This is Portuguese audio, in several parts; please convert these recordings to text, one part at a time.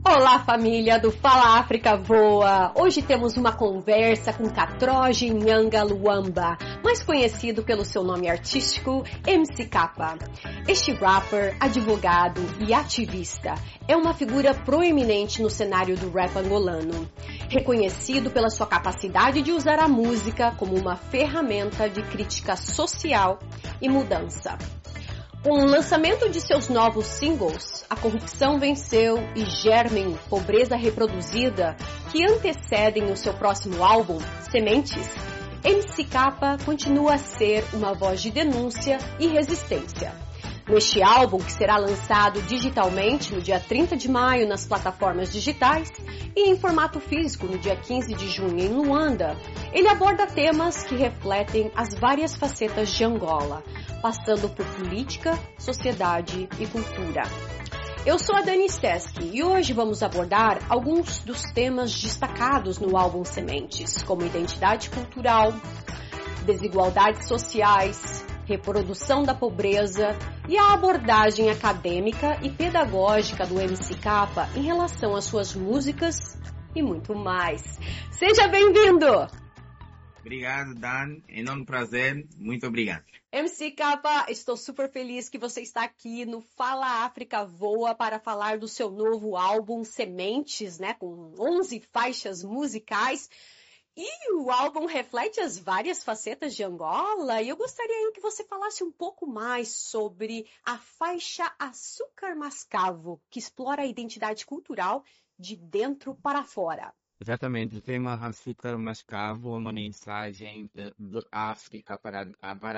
Olá, família do Fala África Voa! Hoje temos uma conversa com Katroji Nyanga Luamba, mais conhecido pelo seu nome artístico MC Kapa. Este rapper, advogado e ativista é uma figura proeminente no cenário do rap angolano, reconhecido pela sua capacidade de usar a música como uma ferramenta de crítica social e mudança. Com o lançamento de seus novos singles, A Corrupção Venceu e Germen, Pobreza Reproduzida, que antecedem o seu próximo álbum, Sementes, MC Kapa continua a ser uma voz de denúncia e resistência. Neste álbum, que será lançado digitalmente no dia 30 de maio nas plataformas digitais e em formato físico no dia 15 de junho em Luanda, ele aborda temas que refletem as várias facetas de Angola, passando por política, sociedade e cultura. Eu sou a Dani Steski e hoje vamos abordar alguns dos temas destacados no álbum Sementes, como identidade cultural, desigualdades sociais, reprodução da pobreza e a abordagem acadêmica e pedagógica do MC Kapa em relação às suas músicas e muito mais. Seja bem-vindo! Obrigado, Dan. Enorme prazer. Muito obrigado. MC Kapa, estou super feliz que você está aqui no Fala África Voa para falar do seu novo álbum Sementes, né, com 11 faixas musicais. E o álbum reflete as várias facetas de Angola e eu gostaria que você falasse um pouco mais sobre a faixa Açúcar Mascavo, que explora a identidade cultural de dentro para fora. Exatamente, o tema Açúcar Mascavo é uma mensagem da África para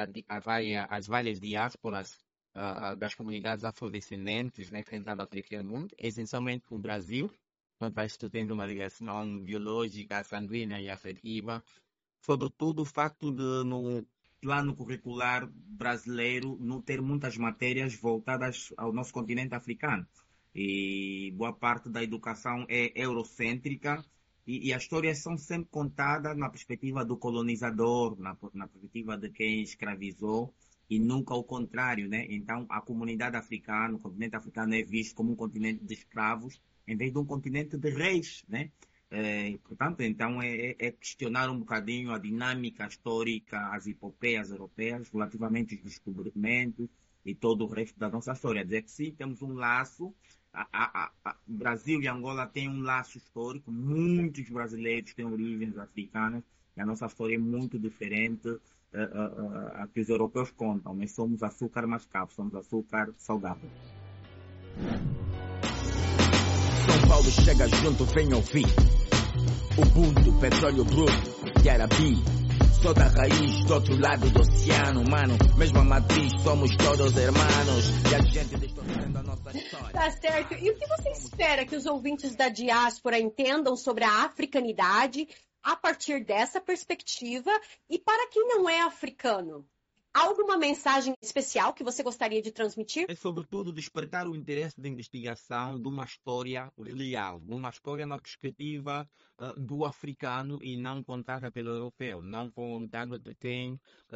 as várias diásporas das comunidades afrodescendentes, né, enfrentando aquele mundo, essencialmente o Brasil, quando isto tendo uma ligação biológica, sanguínea e afetiva, sobretudo o facto de, no plano curricular brasileiro, não ter muitas matérias voltadas ao nosso continente africano. E boa parte da educação é eurocêntrica e as histórias são sempre contadas na perspectiva do colonizador, na perspectiva de quem escravizou, e nunca o contrário, né? Então, a comunidade africana, o continente africano é visto como um continente de escravos, em vez de um continente de reis, né? Portanto, então é questionar um bocadinho a dinâmica histórica, as epopeias europeias, relativamente aos descobrimentos e todo o resto da nossa história. Dizer que sim, temos um laço, Brasil e Angola têm um laço histórico, muitos brasileiros têm origens africanas, e a nossa história é muito diferente a que os europeus contam. Nós somos açúcar mascavo, somos açúcar salgado. São Paulo chega junto, vem ouvir Ubuntu, petróleo bruto, Yarabi. Sou da raiz do outro lado do oceano, mano. Mesma matriz, somos todos hermanos. E a gente distorcendo a nossa história. Tá certo. E o que você espera que os ouvintes da diáspora entendam sobre a africanidade a partir dessa perspectiva? E para quem não é africano, há alguma mensagem especial que você gostaria de transmitir? É sobretudo despertar o interesse da investigação de uma história real, de uma história na perspectiva do africano e não contada pelo europeu, não contada de quem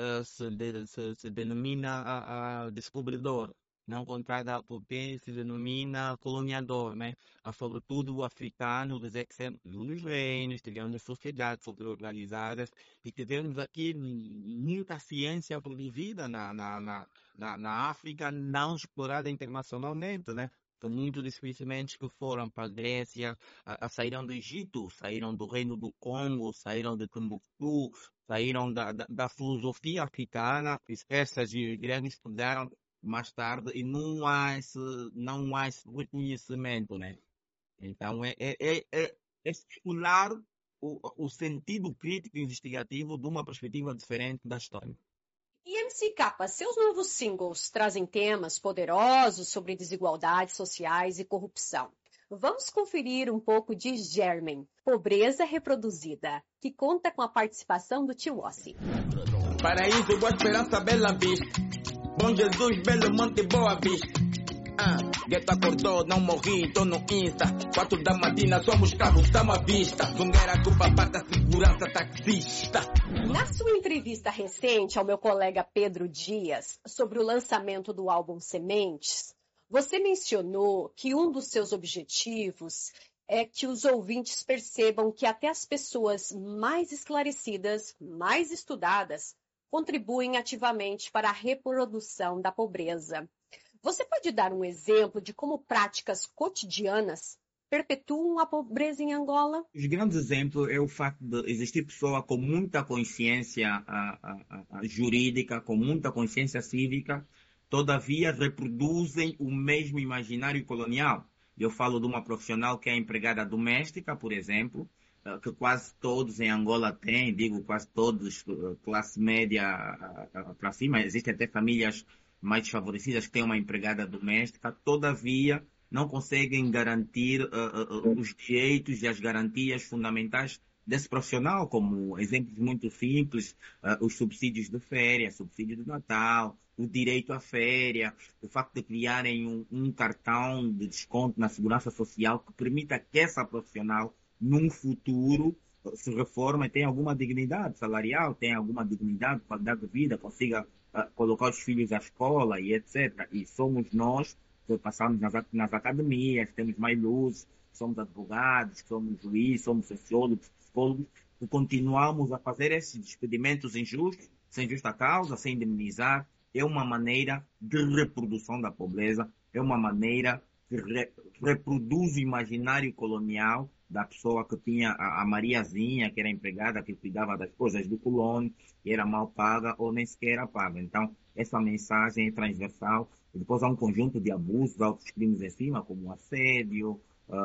se denomina descobridor, não contada por quem se denomina coloniador, né? Sobretudo o africano, dizer que sempre nos reinos, tivemos sociedades organizadas e tivemos aqui muita ciência produzida na África, não explorada internacionalmente, né? Então, muitos dos conhecimentos que foram para a Grécia, saíram do Egito, saíram do Reino do Congo, saíram de Timbuktu, saíram da filosofia africana, essas grandes estudaram mais tarde e não há esse reconhecimento, né? Então é estimular o sentido crítico e investigativo de uma perspectiva diferente da história. E MC Kapa, seus novos singles trazem temas poderosos sobre desigualdades sociais e corrupção. Vamos conferir um pouco de Germen, Pobreza Reproduzida, que conta com a participação do Tiwossi. Paraíso, boa esperança, Bela Vista. Bom Jesus, Belo Monte, Boa Vista. Gueto acordou, não morri, tô no Insta. 4 da matina, somos carros, tamo à vista. Zungueira, culpa, pata, segurança, taxista. Na sua entrevista recente ao meu colega Pedro Dias sobre o lançamento do álbum Sementes, Você mencionou que um dos seus objetivos é que os ouvintes percebam que até as pessoas mais esclarecidas, mais estudadas, contribuem ativamente para a reprodução da pobreza. Você pode dar um exemplo de como práticas cotidianas perpetuam a pobreza em Angola? Os grandes exemplos é o facto de existir pessoas com muita consciência jurídica, com muita consciência cívica, todavia reproduzem o mesmo imaginário colonial. Eu falo de uma profissional que é empregada doméstica, por exemplo, que quase todos em Angola têm, digo quase todos, classe média para cima, existem até famílias mais desfavorecidas que têm uma empregada doméstica, todavia não conseguem garantir os direitos e as garantias fundamentais desse profissional, como exemplos muito simples, os subsídios de férias, subsídio de Natal, o direito à férias, o facto de criarem um cartão de desconto na segurança social que permita que essa profissional, num futuro, se reforme e tenha alguma dignidade salarial, tenha alguma dignidade, qualidade de vida, consiga colocar os filhos à escola e etc. E somos nós que passamos nas academias, temos mais luz, somos advogados, somos juízes, somos sociólogos, psicólogos, que continuamos a fazer esses despedimentos injustos, sem justa causa, sem indemnizar. É uma maneira de reprodução da pobreza, é uma maneira que reproduz o imaginário colonial da pessoa que tinha a Mariazinha, que era empregada, que cuidava das coisas do colono, que era mal paga ou nem sequer era paga. Então, essa mensagem é transversal. E depois há um conjunto de abusos, outros crimes em cima, como o assédio,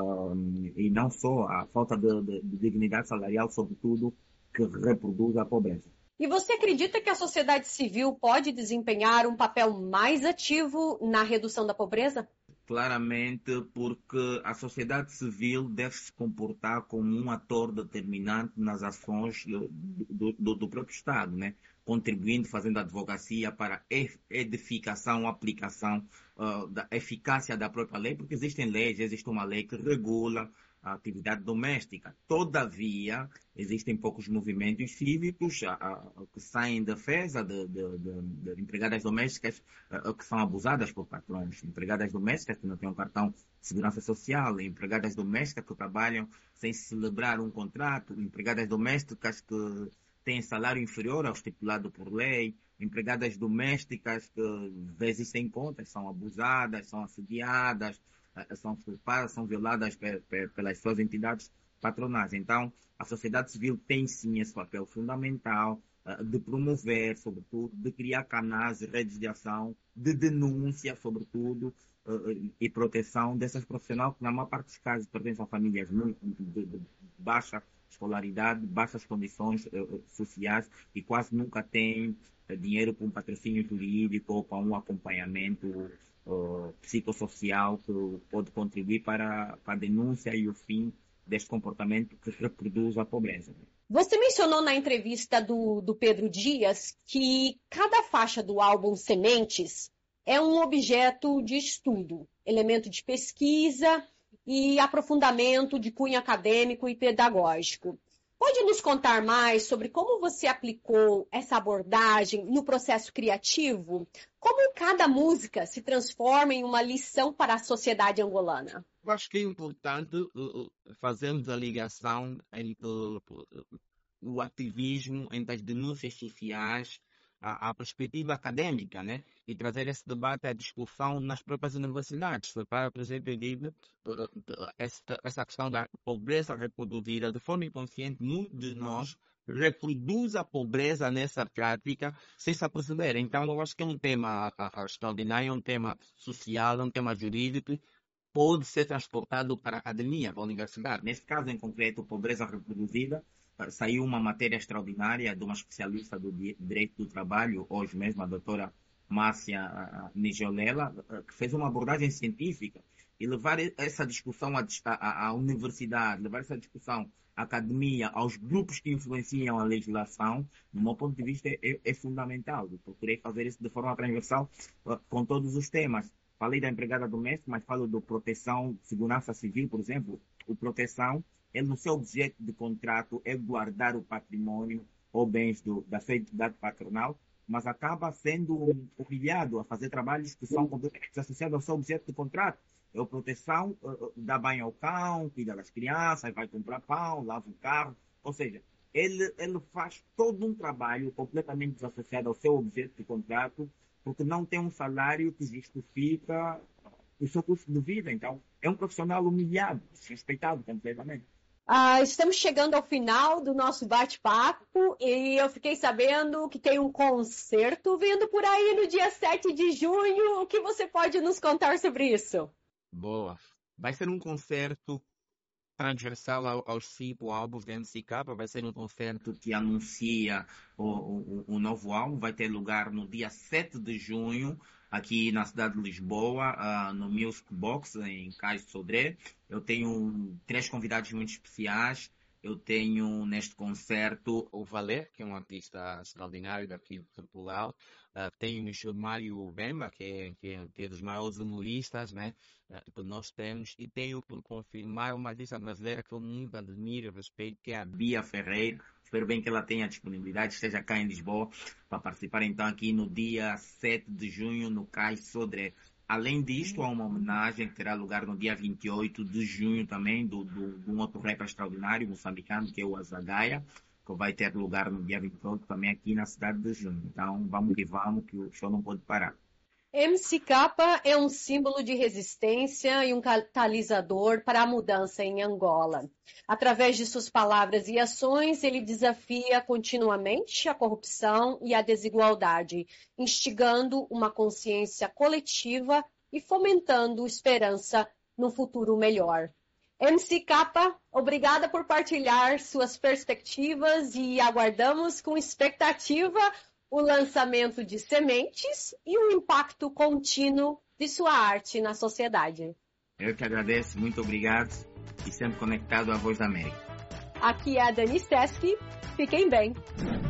e não só a falta de dignidade salarial, sobretudo, que reproduz a pobreza. E você acredita que a sociedade civil pode desempenhar um papel mais ativo na redução da pobreza? Claramente, porque a sociedade civil deve se comportar como um ator determinante nas ações do próprio Estado, né? Contribuindo, fazendo advocacia para a edificação, aplicação da eficácia da própria lei, porque existem leis, existe uma lei que regula a atividade doméstica. Todavia, existem poucos movimentos cívicos que saem em defesa de empregadas domésticas que são abusadas por patrões, empregadas domésticas que não têm um cartão de segurança social, empregadas domésticas que trabalham sem celebrar um contrato, empregadas domésticas que têm salário inferior ao estipulado por lei, empregadas domésticas que, às vezes, sem contas, são abusadas, são assediadas, são culpadas, são violadas pelas suas entidades patronais. Então, a sociedade civil tem sim esse papel fundamental de promover, sobretudo, de criar canais e redes de ação, de denúncia, sobretudo, e proteção dessas profissionais que, na maior parte dos casos, pertencem a famílias de baixa escolaridade, baixas condições sociais e quase nunca têm dinheiro para um patrocínio jurídico ou para um acompanhamento psicossocial que pode contribuir para a denúncia e o fim deste comportamento que reproduz a pobreza. Você mencionou na entrevista do Pedro Dias que cada faixa do álbum Sementes é um objeto de estudo, elemento de pesquisa e aprofundamento de cunho acadêmico e pedagógico. Pode nos contar mais sobre como você aplicou essa abordagem no processo criativo? Como cada música se transforma em uma lição para a sociedade angolana? Eu acho que é importante fazermos a ligação entre o ativismo, entre as denúncias sociais, a perspectiva acadêmica, né? E trazer esse debate à discussão nas próprias universidades. Para, por exemplo, essa questão da pobreza reproduzida de forma inconsciente, muitos de nós reproduz a pobreza nessa prática sem se aperceber. Então, eu acho que é um tema extraordinário, é um tema social, é um tema jurídico, pode ser transportado para a academia, para a universidade. Nesse caso em concreto, pobreza reproduzida, saiu uma matéria extraordinária de uma especialista do direito do trabalho, hoje mesmo a doutora Márcia Nigiolela, que fez uma abordagem científica e levar essa discussão à universidade, levar essa discussão à academia, aos grupos que influenciam a legislação, do meu ponto de vista, é fundamental. Eu procurei fazer isso de forma transversal com todos os temas. Falei da empregada doméstica, mas falo de proteção, segurança civil, por exemplo. O proteção, no seu objeto de contrato, é guardar o patrimônio ou bens da sua entidade patronal, mas acaba sendo humilhado a fazer trabalhos que são completamente associados ao seu objeto de contrato. É a proteção, dá banho ao cão, cuida das crianças, vai comprar pão, lava o carro. Ou seja, ele faz todo um trabalho completamente desassociado ao seu objeto de contrato, porque não tem um salário que justifica o seu custo de vida. Então, é um profissional humilhado, desrespeitado completamente. Estamos chegando ao final do nosso bate-papo e eu fiquei sabendo que tem um concerto vindo por aí no dia 7 de junho. O que você pode nos contar sobre isso? Boa. Vai ser um concerto transversal aos 5 álbuns da MCK. Vai ser um concerto que anuncia o novo álbum. Vai ter lugar no dia 7 de junho, aqui na cidade de Lisboa, no Music Box, em Cais de Sodré. Eu tenho 3 convidados muito especiais. Eu tenho neste concerto o Valer, que é um artista extraordinário daqui de Portugal. Tenho o Mário Bemba, que é dos maiores humoristas, né? Que nós temos. E tenho, por confirmar, uma artista brasileira que eu muito admiro e respeito, que é a Bia Ferreira. Espero bem que ela tenha disponibilidade, esteja cá em Lisboa, para participar então aqui no dia 7 de junho, no Cais Sodré. Além disto, há uma homenagem que terá lugar no dia 28 de junho também, de um outro rapper extraordinário, moçambicano, que é o Azagaia, que vai ter lugar no dia 28 também aqui na cidade de Junho. Então, vamos, que o show não pode parar. MCK é um símbolo de resistência e um catalisador para a mudança em Angola. Através de suas palavras e ações, ele desafia continuamente a corrupção e a desigualdade, instigando uma consciência coletiva e fomentando esperança no futuro melhor. MCK, obrigada por partilhar suas perspectivas e aguardamos com expectativa o lançamento de sementes e o impacto contínuo de sua arte na sociedade. Eu que agradeço, muito obrigado e sempre conectado à Voz da América. Aqui é a Dani Steski, fiquem bem.